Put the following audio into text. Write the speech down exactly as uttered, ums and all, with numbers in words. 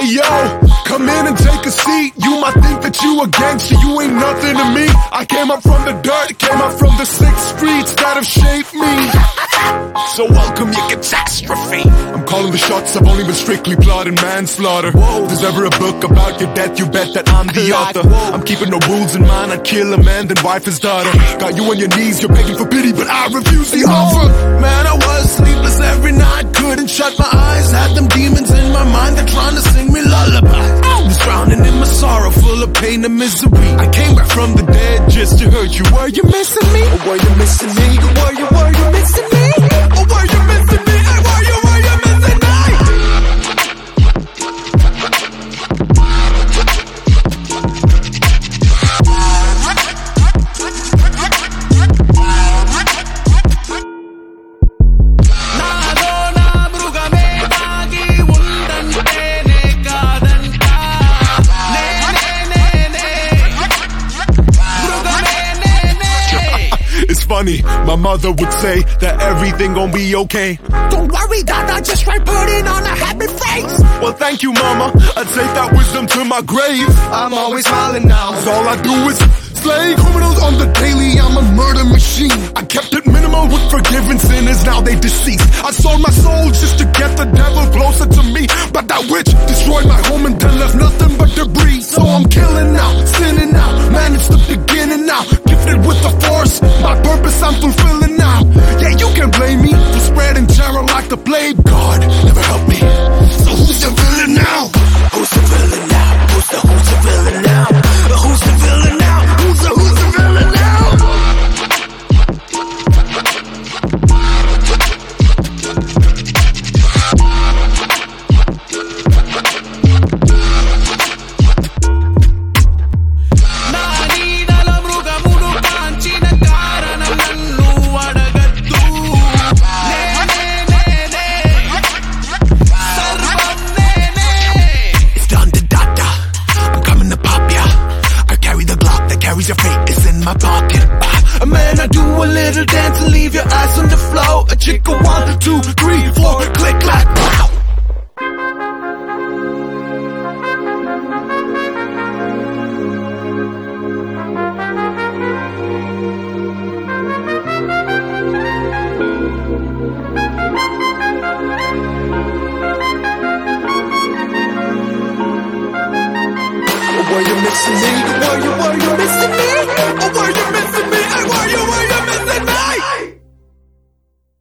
Hey yo, come in and take a seat. You might think that you a gangster, you ain't nothing to me. I came up from the dirt, came up from the six streets that have shaped me. So welcome your catastrophe. I'm calling the shots, I've only been strictly plotting manslaughter. Whoa, if there's ever a book about your death, you bet that I'm the author. I'm keeping no rules in mind, I'd kill a man, then wife his daughter. Got you on your knees, you're begging for pity, but I refuse the offer. Man, I was sleepless every night, couldn't shut my eyes. Had them demons in my mind, they're trying to sing me lullabies. I was drowning in my sorrow, full of pain and misery. I came back from the dead just to hurt you. Were you missing me? Or were you missing me? Were you, were you missing me? Or were you missing me? Hey, were you, were you missing me? Funny, my mother would say that everything gon' be okay. Don't worry, Dada, just try putting on a happy face. Well, thank you, Mama. I take that wisdom to my grave. I'm always smiling now, 'cause all I do is slay criminals on the daily. I'm a murder machine. I kept it minimal with forgiving sinners, now they deceased. I sold my soul just to get the devil closer to me, but that witch destroyed my home and then left nothing but debris. So I'm killing now, sinning now. Man, it's the beginning now. Gifted with the force, my purpose I'm fulfilling now. Yeah, you can blame me for spreading terror like the plague. God never helped me. So who's the villain now? Who's the villain now? Who's the who's the villain now? Who's the villain now? Who's the who's the villain now? Your fate is in my pocket. Ah, man, I do a little dance and leave your ass on the floor. A chick, a one, two, three, four, click, clack.